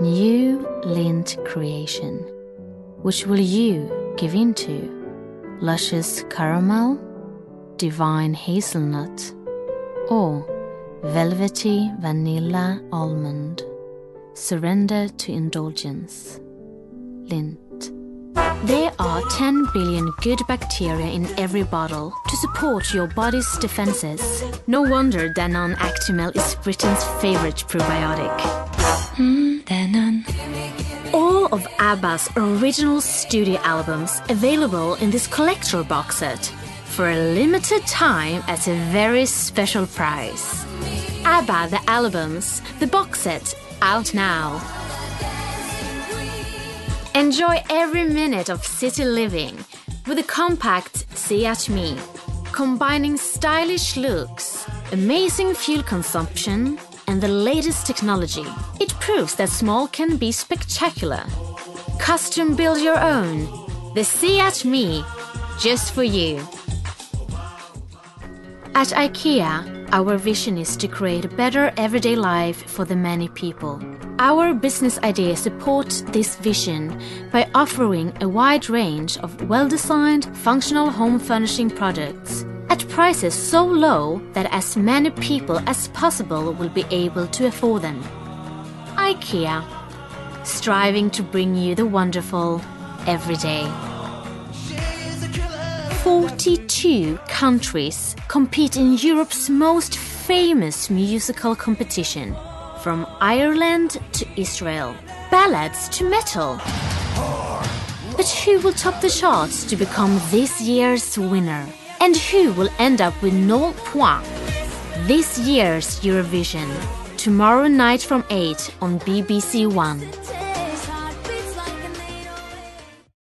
new Lindt creation. Which will you give into? Luscious caramel, divine hazelnut, or velvety vanilla almond? Surrender to indulgence. Lindt. There are 10 billion good bacteria in every bottle to support your body's defenses. No wonder Danone Actimel is Britain's favorite probiotic. Danone. All of ABBA's original studio albums available in this collector box set for a limited time at a very special price. ABBA the albums, the box set, out now. Enjoy every minute of city living with the compact Seat Me, combining stylish looks, amazing fuel consumption, and the latest technology. It proves that small can be spectacular. Custom build your own. The Seat Me, just for you. At IKEA, our vision is to create a better everyday life for the many people. Our business ideas support this vision by offering a wide range of well-designed, functional home furnishing products at prices so low that as many people as possible will be able to afford them. IKEA, striving to bring you the wonderful every day. 42 countries compete in Europe's most famous musical competition, from Ireland to Israel, ballads to metal. But who will top the charts to become this year's winner? And who will end up with 0 points? This year's Eurovision, tomorrow night from 8 on BBC One.